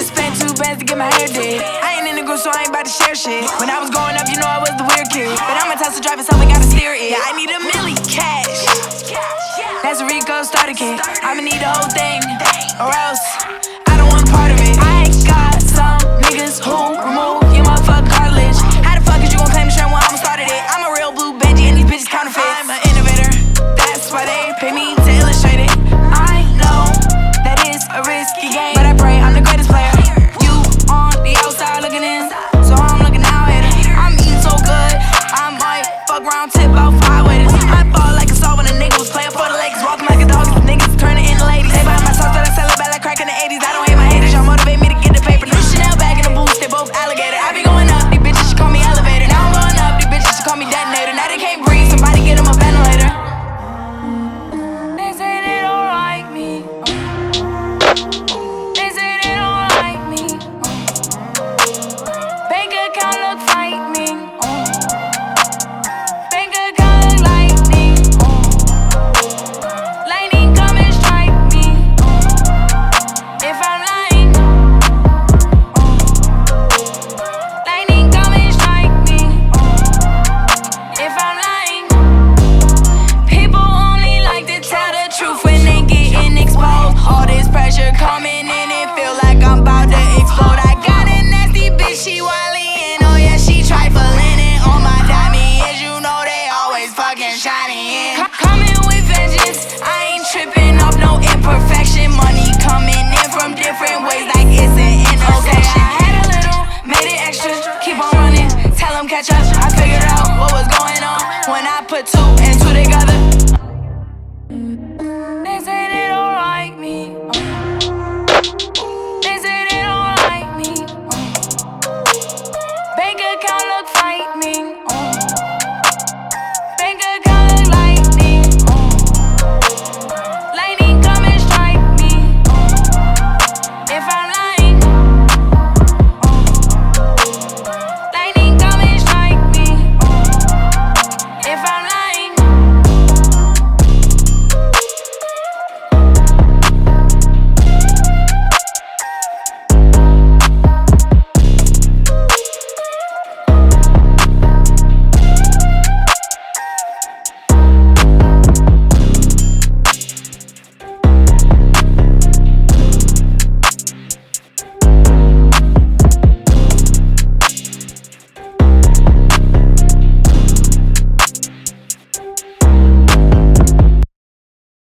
just spent 2 bands to get my hair did. I ain't in the group, so I ain't about to share shit. When I was growing up, you know I was the weird kid. But I'm a Tesla driver, so I gotta steer it. Yeah, I need a milli cash. That's a Rico starter kit. I'ma need the whole thing, or else I don't want part of it. I got some niggas who remove your motherfucking cartilage. How the fuck is you gon' claim the trend when I'ma started it? I'm a real blue Benji and these bitches counterfeit. I'm an innovator, that's why they pay me to illustrate it. I know that it's a risky game, but I pray I'm the greatest player. You on the outside looking in, so I'm looking out at it. I'm eating so good, I might fuck around, tip out 5 waiters. I ball like a saw when a nigga was playing for the Lakers, walking like a dog. These niggas turning into ladies. They buy my sauce, that I sell it back like crack in the 80s. I don't hate my haters, y'all motivate me to get the paper. New Chanel bag in the boots, they both alligator. I be going up, these bitches should call me elevator. Now I'm going up, these bitches should call me detonator. Now they can't breathe, somebody get them a ventilator. They say they don't like me. They say they don't like me. Bank account look frightening. Bank account look lightning. Lightning come and strike me. If I'm lying, lightning come and strike me. If I'm lying, people only like to tell the truth when they getting exposed. All this pressure coming in, it feel like I'm about to explode.